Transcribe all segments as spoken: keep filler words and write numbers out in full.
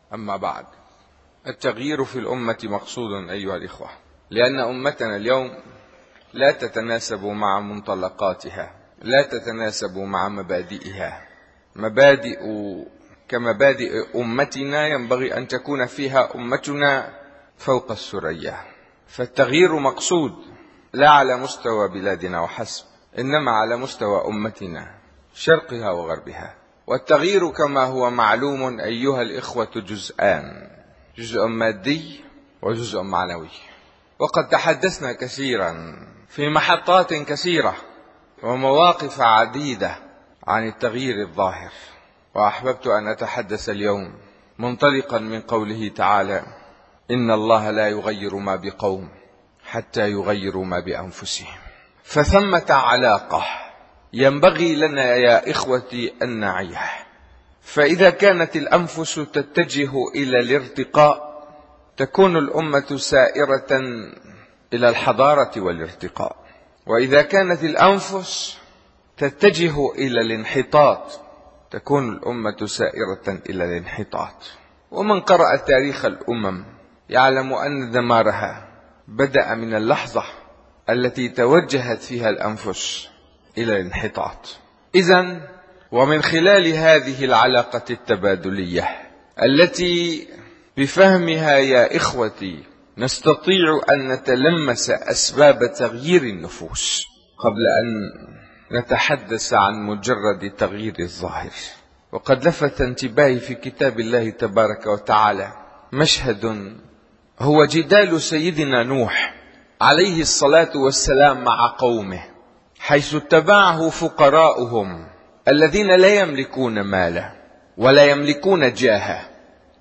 أما بعد، التغيير في الأمة مقصود أيها الإخوة، لأن أمتنا اليوم لا تتناسب مع منطلقاتها، لا تتناسب مع مبادئها. مبادئ كمبادئ أمتنا ينبغي أن تكون فيها أمتنا فوق السرية. فالتغيير مقصود لا على مستوى بلادنا وحسب، إنما على مستوى أمتنا شرقها وغربها. والتغيير كما هو معلوم أيها الإخوة جزءان، جزء مادي وجزء معنوي. وقد تحدثنا كثيرا في محطات كثيرة ومواقف عديدة عن التغيير الظاهر، وأحببت أن أتحدث اليوم منطلقا من قوله تعالى: إن الله لا يغير ما بقوم حتى يغيروا ما بأنفسهم. فثمة علاقة ينبغي لنا يا إخوتي أن نعيها. فإذا كانت الأنفس تتجه إلى الارتقاء تكون الأمة سائرة إلى الحضارة والارتقاء، وإذا كانت الأنفس تتجه إلى الانحطاط تكون الأمة سائرة إلى الانحطاط. ومن قرأ تاريخ الأمم يعلم أن دمارها بدأ من اللحظة التي توجهت فيها الأنفس إلى الانحطاط. إذن ومن خلال هذه العلاقة التبادلية التي بفهمها يا إخوتي نستطيع أن نتلمس أسباب تغيير النفوس قبل أن نتحدث عن مجرد تغيير الظاهر. وقد لفت انتباهي في كتاب الله تبارك وتعالى مشهد هو جدال سيدنا نوح عليه الصلاة والسلام مع قومه، حيث اتبعه فقراؤهم الذين لا يملكون مالا ولا يملكون جاها،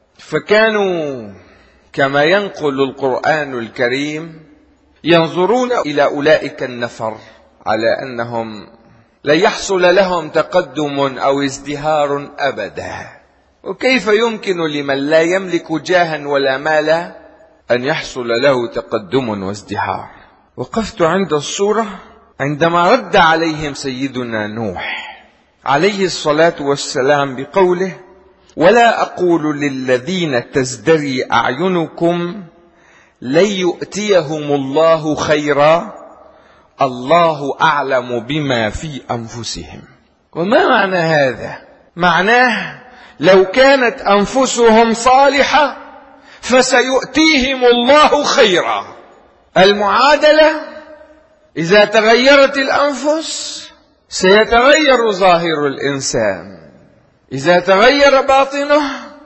فكانوا كما ينقل القرآن الكريم ينظرون إلى أولئك النفر على أنهم لا يحصل لهم تقدم أو ازدهار أبدا. وكيف يمكن لمن لا يملك جاها ولا مالا أن يحصل له تقدم وازدهار؟ وقفت عند الصورة عندما رد عليهم سيدنا نوح عليه الصلاة والسلام بقوله: ولا أقول للذين تزدري أعينكم لن يؤتيهم الله خيرا الله أعلم بما في أنفسهم. وما معنى هذا؟ معناه لو كانت أنفسهم صالحة فسيؤتيهم الله خيرا. المعادلة إذا تغيرت الأنفس سيتغير ظاهر الإنسان، إذا تغير باطنه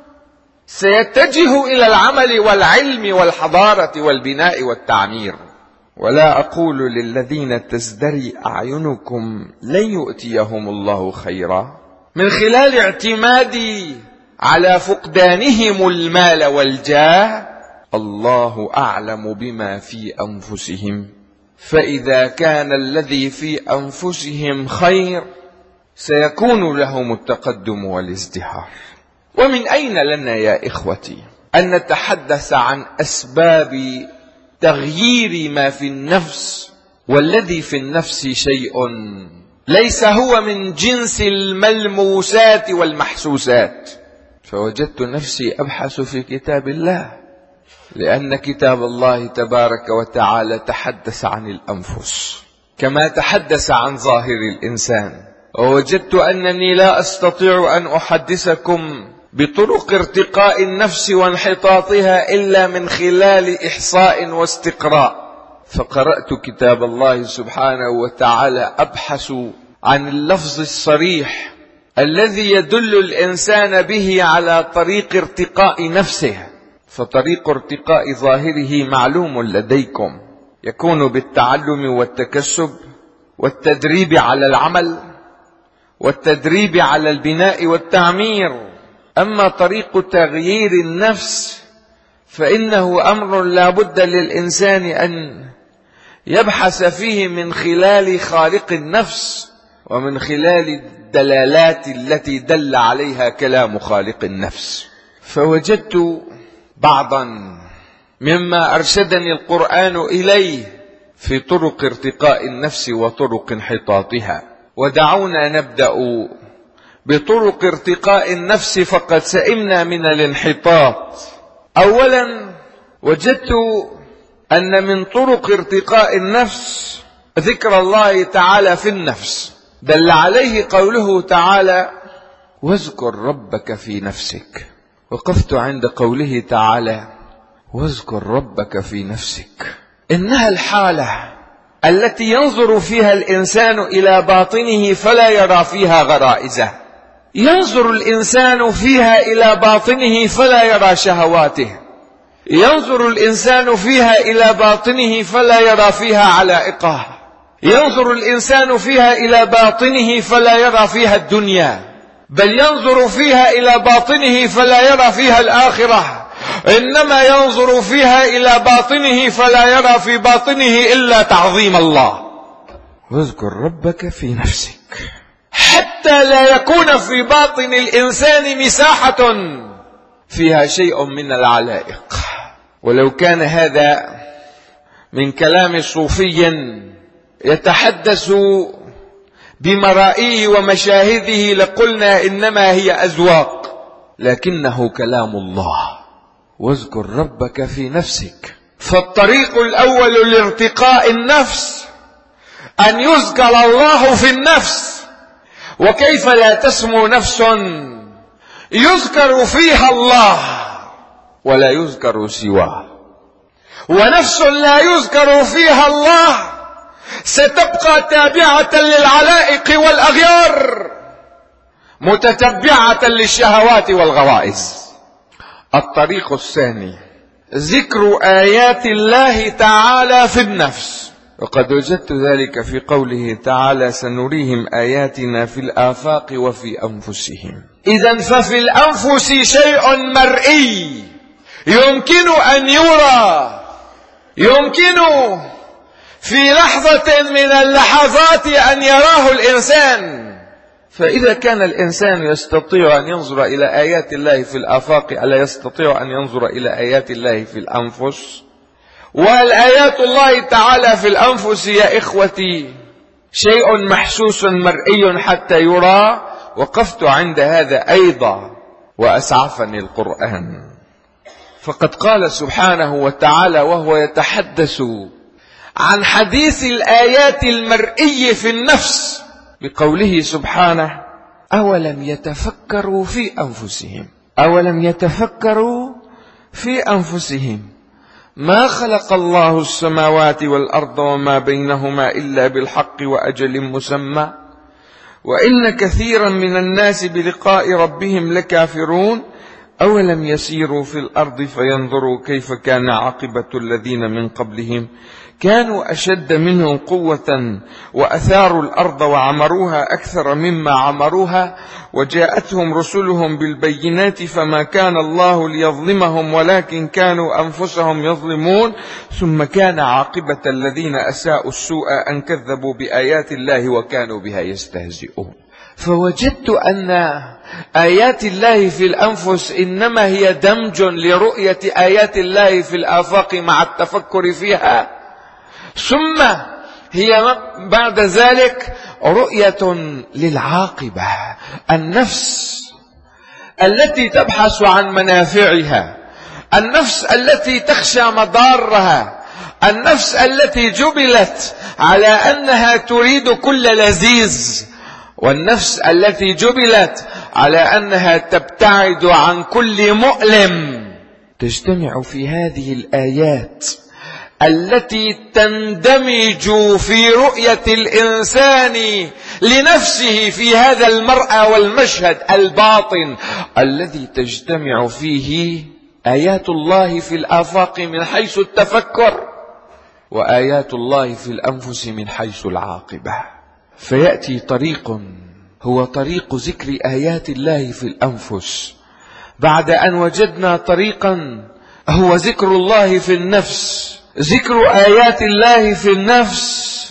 سيتجه إلى العمل والعلم والحضارة والبناء والتعمير. ولا أقول للذين تزدري أعينكم لن يؤتيهم الله خيرا من خلال اعتمادي على فقدانهم المال والجاه الله أعلم بما في أنفسهم. فإذا كان الذي في أنفسهم خير سيكون لهم التقدم والازدهار. ومن أين لنا يا إخوتي أن نتحدث عن أسباب تغيير ما في النفس، والذي في النفس شيء ليس هو من جنس الملموسات والمحسوسات؟ فوجدت نفسي أبحث في كتاب الله، لأن كتاب الله تبارك وتعالى تحدث عن الأنفس كما تحدث عن ظاهر الإنسان. ووجدت أنني لا أستطيع أن أحدثكم بطرق ارتقاء النفس وانحطاطها إلا من خلال إحصاء واستقراء. فقرأت كتاب الله سبحانه وتعالى أبحث عن اللفظ الصريح الذي يدل الإنسان به على طريق ارتقاء نفسه. فطريق ارتقاء ظاهره معلوم لديكم، يكون بالتعلم والتكسب والتدريب على العمل والتدريب على البناء والتعمير. أما طريق تغيير النفس فإنه أمر لا بد للإنسان أن يبحث فيه من خلال خالق النفس ومن خلال الدلالات التي دل عليها كلام خالق النفس. فوجدت بعضا مما أرشدني القرآن إليه في طرق ارتقاء النفس وطرق انحطاطها. ودعونا نبدأ بطرق ارتقاء النفس فقد سئمنا من الانحطاط. أولا وجدت أن من طرق ارتقاء النفس ذكر الله تعالى في النفس، دل عليه قوله تعالى: واذكر ربك في نفسك. وقفت عند قوله تعالى: واذكر ربك في نفسك. إنها الحالة التي ينظر فيها الإنسان إلى باطنه فلا يرى فيها غرائزه، ينظر الإنسان فيها إلى باطنه فلا يرى شهواته، ينظر الإنسان فيها إلى باطنه فلا يرى فيها علائقه، ينظر الإنسان فيها إلى باطنه فلا يرى فيها الدنيا، بل ينظر فيها إلى باطنه فلا يرى فيها الآخرة، إنما ينظر فيها إلى باطنه فلا يرى في باطنه إلا تعظيم الله. واذكر ربك في نفسك، حتى لا يكون في باطن الإنسان مساحة فيها شيء من العلائق. ولو كان هذا من كلام صوفي يتحدث بمرائيه ومشاهده لقلنا إنما هي أذواق، لكنه كلام الله. واذكر ربك في نفسك. فالطريق الأول لارتقاء النفس أن يذكر الله في النفس. وكيف لا تسمو نفس يذكر فيها الله ولا يذكر سواه، ونفس لا يذكر فيها الله ستبقى تابعة للعلائق والأغيار، متتبعة للشهوات والغرائز. الطريق الثاني ذكر آيات الله تعالى في النفس، وقد وجدت ذلك في قوله تعالى: سنريهم آياتنا في الآفاق وفي أنفسهم. إذن ففي الأنفس شيء مرئي يمكن أن يرى، يمكن في لحظة من اللحظات أن يراه الإنسان. فإذا كان الإنسان يستطيع أن ينظر إلى آيات الله في الآفاق، ألا يستطيع أن ينظر إلى آيات الله في الأنفس؟ والآيات الله تعالى في الأنفس يا إخوتي شيء محسوس مرئي حتى يرى. وقفت عند هذا أيضا وأسعفني القرآن، فقد قال سبحانه وتعالى وهو يتحدث عن حديث الآيات المرئي في النفس بقوله سبحانه: أولم يتفكروا في أنفسهم أولم يتفكروا في أنفسهم ما خلق الله السماوات والأرض وما بينهما إلا بالحق وأجل مسمى وإن كثيرا من الناس بلقاء ربهم لكافرون أولم يسيروا في الأرض فينظروا كيف كان عاقبة الذين من قبلهم كانوا أشد منهم قوة وأثاروا الأرض وعمروها أكثر مما عمروها وجاءتهم رسلهم بالبينات فما كان الله ليظلمهم ولكن كانوا أنفسهم يظلمون ثم كان عاقبة الذين أساءوا السوء أن كذبوا بآيات الله وكانوا بها يستهزئون. فوجدت أن آيات الله في الأنفس إنما هي دمج لرؤية آيات الله في الآفاق مع التفكر فيها، ثم هي بعد ذلك رؤية للعاقبة، النفس التي تبحث عن منافعها، النفس التي تخشى مضارها، النفس التي جبلت على أنها تريد كل لذيذ، والنفس التي جبلت على أنها تبتعد عن كل مؤلم. تجتمع في هذه الآيات التي تندمج في رؤية الإنسان لنفسه في هذا المرأى والمشهد الباطن الذي تجتمع فيه آيات الله في الآفاق من حيث التفكر وآيات الله في الأنفس من حيث العاقبة. فيأتي طريق هو طريق ذكر آيات الله في الأنفس بعد أن وجدنا طريقا هو ذكر الله في النفس. ذكر آيات الله في النفس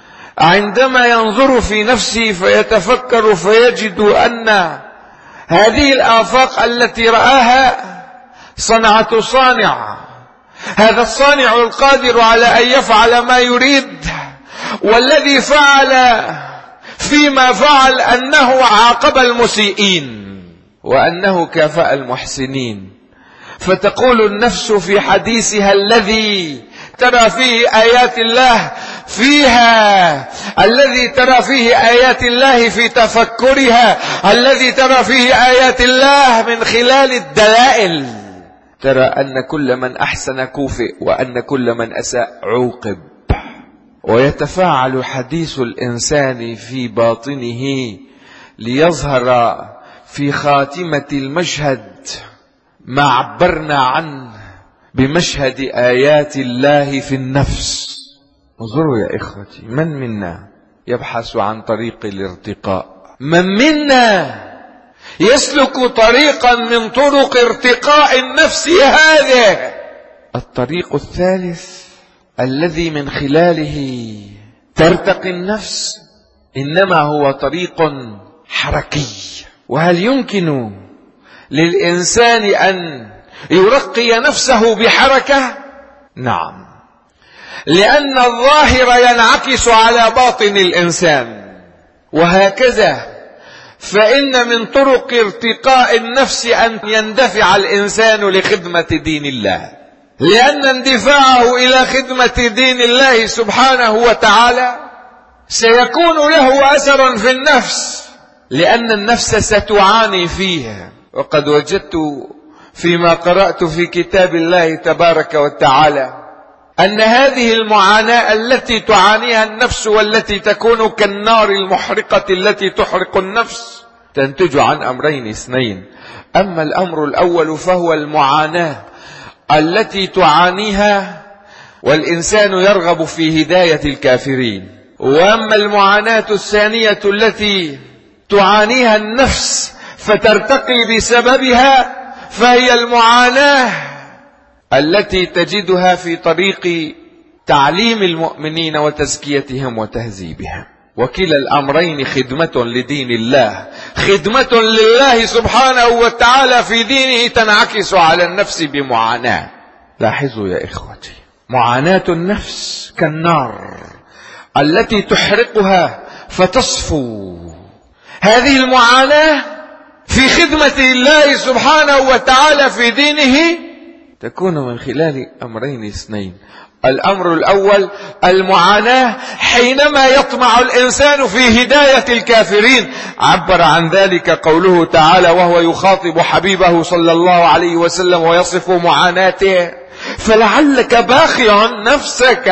عندما ينظر في نفسه فيتفكر فيجد أن هذه الآفاق التي رآها صنعة صانع، هذا الصانع القادر على أن يفعل ما يريد، والذي فعل فيما فعل أنه عاقب المسيئين وأنه كافأ المحسنين. فتقول النفس في حديثها الذي ترى فيه آيات الله فيها، الذي ترى فيه آيات الله في تفكرها، الذي ترى فيه آيات الله من خلال الدلائل، ترى أن كل من أحسن كوفئ وأن كل من أساء عوقب. ويتفاعل حديث الإنسان في باطنه ليظهر في خاتمة المشهد ما عبرنا عنه بمشهد آيات الله في النفس. انظروا يا إخوتي، من منا يبحث عن طريق الارتقاء؟ من منا يسلك طريقا من طرق ارتقاء النفس هذه؟ الطريق الثالث الذي من خلاله ترتقي النفس إنما هو طريق حركي. وهل يمكن للإنسان أن يرقي نفسه بحركة؟ نعم، لأن الظاهر ينعكس على باطن الإنسان. وهكذا فإن من طرق ارتقاء النفس أن يندفع الإنسان لخدمة دين الله، لأن اندفاعه إلى خدمة دين الله سبحانه وتعالى سيكون له أثر في النفس، لأن النفس ستعاني فيها. وقد وجدت فيما قرأت في كتاب الله تبارك وتعالى أن هذه المعاناة التي تعانيها النفس والتي تكون كالنار المحرقة التي تحرق النفس تنتج عن أمرين اثنين. أما الأمر الأول فهو المعاناة التي تعانيها والإنسان يرغب في هداية الكافرين، وأما المعاناة الثانية التي تعانيها النفس فترتقي بسببها فهي المعاناة التي تجدها في طريق تعليم المؤمنين وتزكيتهم وتهذيبهم. وكلا الأمرين خدمة لدين الله، خدمة لله سبحانه وتعالى في دينه تنعكس على النفس بمعاناة. لاحظوا يا إخوتي، معاناة النفس كالنار التي تحرقها فتصفو. هذه المعاناة في خدمة الله سبحانه وتعالى في دينه تكون من خلال أمرين اثنين. الأمر الأول المعاناة حينما يطمع الإنسان في هداية الكافرين، عبر عن ذلك قوله تعالى وهو يخاطب حبيبه صلى الله عليه وسلم ويصف معاناته: فلعلك باخع نفسك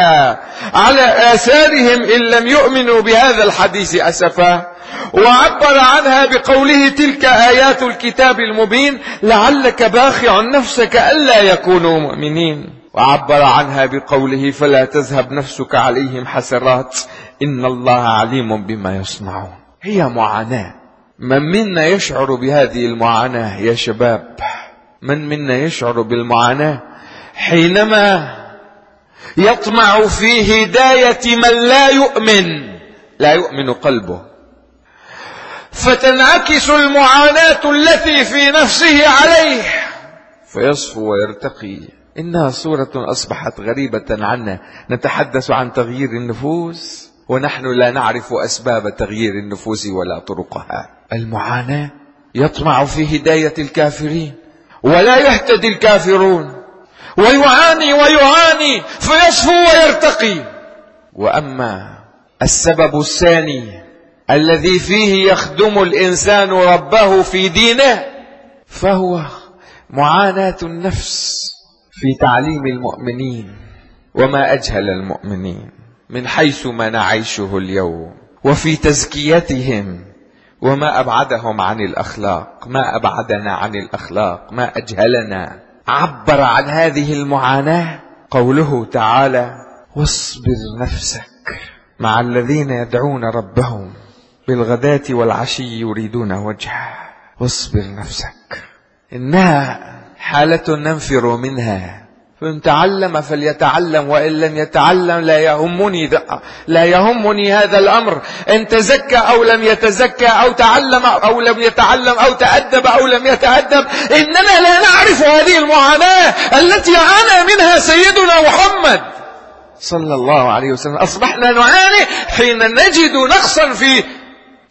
على آثارهم إن لم يؤمنوا بهذا الحديث أسفا. وعبر عنها بقوله تلك آيات الكتاب المبين لعلك باخع نفسك ألا يكونوا مؤمنين. وعبر عنها بقوله فلا تذهب نفسك عليهم حسرات إن الله عليم بما يصنعون. هي معاناة. من منا يشعر بهذه المعاناة يا شباب؟ من منا يشعر بالمعاناة حينما يطمع في هداية من لا يؤمن، لا يؤمن قلبه، فتنعكس المعاناة التي في نفسه عليه فيصفو ويرتقي. إنها صورة أصبحت غريبة عنا، نتحدث عن تغيير النفوس ونحن لا نعرف أسباب تغيير النفوس ولا طرقها. المعاناة يطمع في هداية الكافرين ولا يهتدي الكافرون، ويعاني ويعاني فيصفو ويرتقي. وأما السبب الثاني الذي فيه يخدم الإنسان ربه في دينه فهو معاناة النفس في تعليم المؤمنين. وما أجهل المؤمنين من حيث ما نعيشه اليوم، وفي تزكيتهم، وما أبعدهم عن الأخلاق، ما أبعدنا عن الأخلاق، ما أجهلنا. عبر عن هذه المعاناة قوله تعالى واصبر نفسك مع الذين يدعون ربهم بالغداة والعشي يريدون وجهه. واصبر نفسك، إنها حالة ننفر منها، فإن تعلم فليتعلم وإن لم يتعلم لا يهمني لا يهمني هذا الأمر، إن تزكى أو لم يتزكى أو تعلم أو لم يتعلم أو تأدب أو لم يتأدب. إننا لا نعرف هذه المعاناة التي عانى منها سيدنا محمد صلى الله عليه وسلم. أصبحنا نعاني حين نجد نقصا في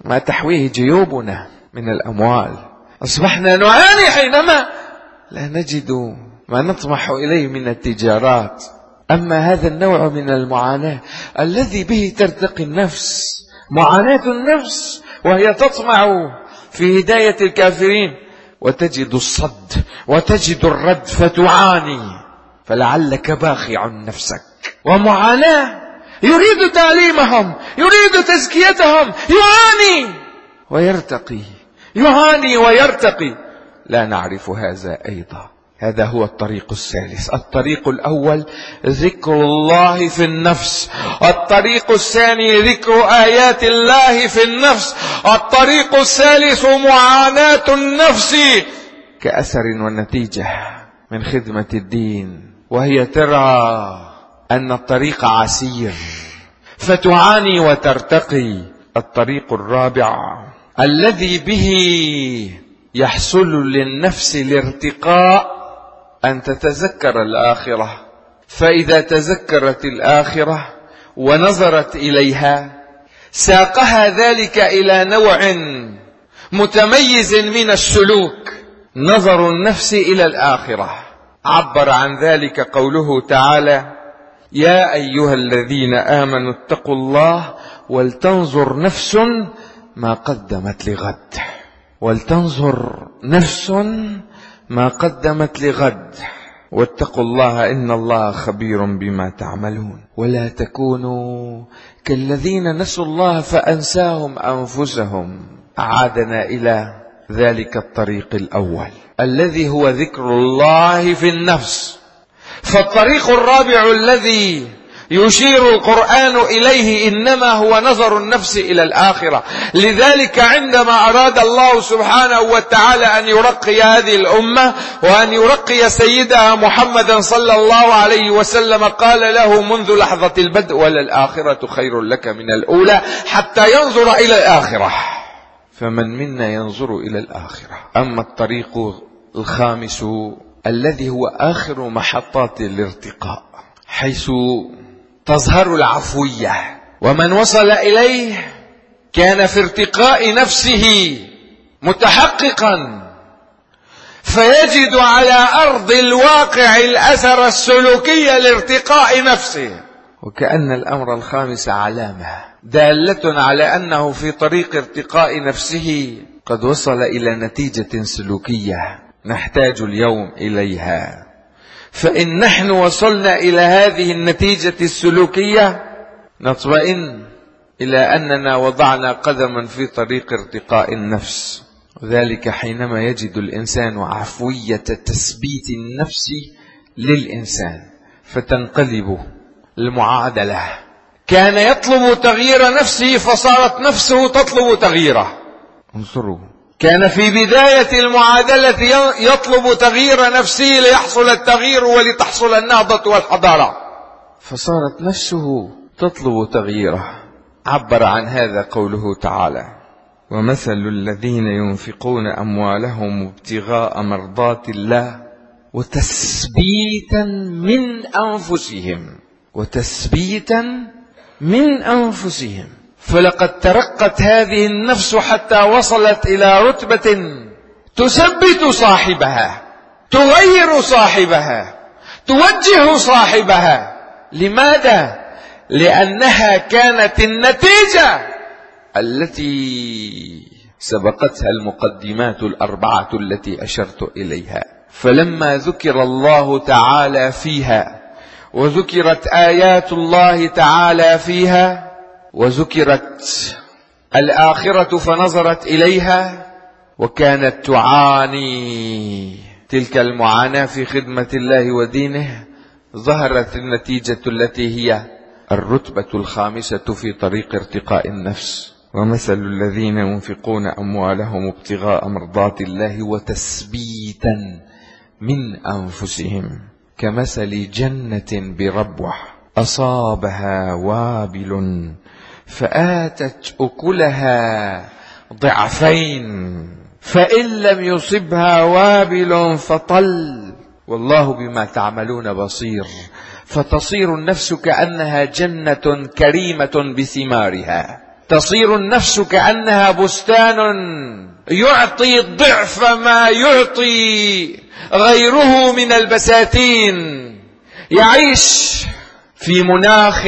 ما تحويه جيوبنا من الأموال. أصبحنا نعاني حينما لا نجد ما نطمح إليه من التجارات. أما هذا النوع من المعاناة الذي به ترتقي النفس، معاناة النفس وهي تطمع في هداية الكافرين، وتجد الصد وتجد الرد فتعاني، فلعلك باخع نفسك. ومعاناة يريد تعليمهم، يريد تزكيتهم، يعاني ويرتقي، يعاني ويرتقي. لا نعرف هذا أيضا. هذا هو الطريق الثالث. الطريق الأول ذكر الله في النفس، الطريق الثاني ذكر آيات الله في النفس، الطريق الثالث معاناة النفس كأثر ونتيجة من خدمة الدين، وهي ترى أن الطريق عسير فتعاني وترتقي. الطريق الرابع الذي به يحصل للنفس الارتقاء أن تتذكر الآخرة، فإذا تذكرت الآخرة ونظرت إليها ساقها ذلك إلى نوع متميز من السلوك، نظر النفس إلى الآخرة. عبر عن ذلك قوله تعالى: يا أيها الذين آمنوا اتقوا الله ولتنظر نفس ما قدمت لغد، ولتنظر نفس ما قدمت لغد، واتقوا الله إن الله خبير بما تعملون، ولا تكونوا كالذين نسوا الله فأنساهم أنفسهم. أعادنا إلى ذلك الطريق الأول الذي هو ذكر الله في النفس. فالطريق الرابع الذي يشير القرآن إليه إنما هو نظر النفس إلى الآخرة. لذلك عندما أراد الله سبحانه وتعالى أن يرقي هذه الأمة وأن يرقي سيدها محمدا صلى الله عليه وسلم قال له منذ لحظة البدء: وللآخرة خير لك من الأولى، حتى ينظر إلى الآخرة. فمن منا ينظر إلى الآخرة. أما الطريق الخامس الذي هو آخر محطات الارتقاء، حيث تظهر العفوية، ومن وصل إليه كان في ارتقاء نفسه متحققا، فيجد على أرض الواقع الأثر السلوكي لارتقاء نفسه. وكأن الأمر الخامس علامة دالة على أنه في طريق ارتقاء نفسه قد وصل إلى نتيجة سلوكية نحتاج اليوم إليها. فإن نحن وصلنا إلى هذه النتيجة السلوكية نطمئن إلى أننا وضعنا قدما في طريق ارتقاء النفس، وذلك حينما يجد الإنسان عفوية تثبيت النفس للإنسان، فتنقلب المعادلة. كان يطلب تغيير نفسه فصارت نفسه تطلب تغييره. انظروا، كان في بداية المعادلة يطلب تغيير نفسه ليحصل التغيير ولتحصل النهضة والحضارة، فصارت نفسه تطلب تغييره. عبر عن هذا قوله تعالى: ومثل الذين ينفقون أموالهم ابتغاء مرضات الله وتثبيتا من أنفسهم، وتثبيتا من أنفسهم. فلقد ترقت هذه النفس حتى وصلت إلى رتبة تثبت صاحبها، تغير صاحبها، توجه صاحبها. لماذا؟ لأنها كانت النتيجة التي سبقتها المقدمات الأربعة التي أشرت إليها. فلما ذكر الله تعالى فيها، وذكرت آيات الله تعالى فيها، وذكرت الآخرة فنظرت إليها، وكانت تعاني تلك المعاناة في خدمة الله ودينه، ظهرت النتيجة التي هي الرتبة الخامسة في طريق ارتقاء النفس. ومثل الذين ينفقون أموالهم ابتغاء مرضات الله وتثبيتا من أنفسهم كمثل جنة بربوة أصابها وابل فآتت أكلها ضعفين فإن لم يصبها وابل فطل والله بما تعملون بصير. فتصير النفس كأنها جنة كريمة بثمارها، تصير النفس كأنها بستان يعطي ضعف ما يعطي غيره من البساتين، يعيش في مناخ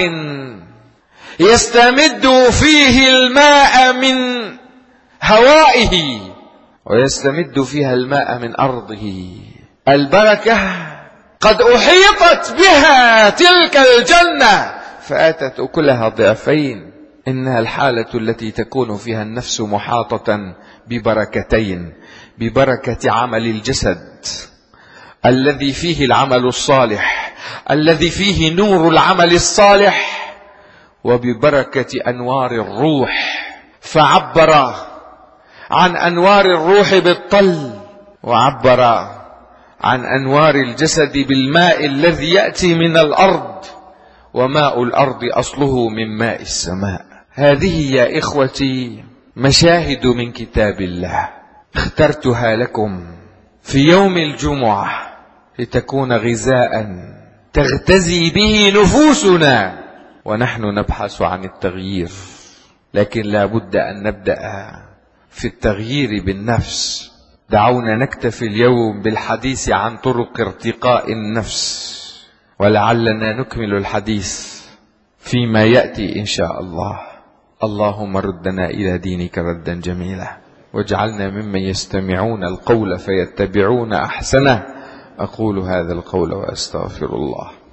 يستمد فيه الماء من هوائه ويستمد فيها الماء من أرضه. البركة قد أحيطت بها تلك الجنة فآتت أكلها ضعفين. إنها الحالة التي تكون فيها النفس محاطة ببركتين: ببركة عمل الجسد الذي فيه العمل الصالح الذي فيه نور العمل الصالح، وببركة أنوار الروح. فعبر عن أنوار الروح بالطل، وعبر عن أنوار الجسد بالماء الذي يأتي من الأرض، وماء الأرض أصله من ماء السماء. هذه يا إخوتي مشاهد من كتاب الله اخترتها لكم في يوم الجمعة لتكون غذاء تغتزي به نفوسنا، ونحن نبحث عن التغيير. لكن لا بد أن نبدأ في التغيير بالنفس. دعونا نكتفي اليوم بالحديث عن طرق ارتقاء النفس، ولعلنا نكمل الحديث فيما يأتي إن شاء الله. اللهم ردنا إلى دينك ردا جميلا، واجعلنا ممن يستمعون القول فيتبعون أحسنه. أقول هذا القول وأستغفر الله.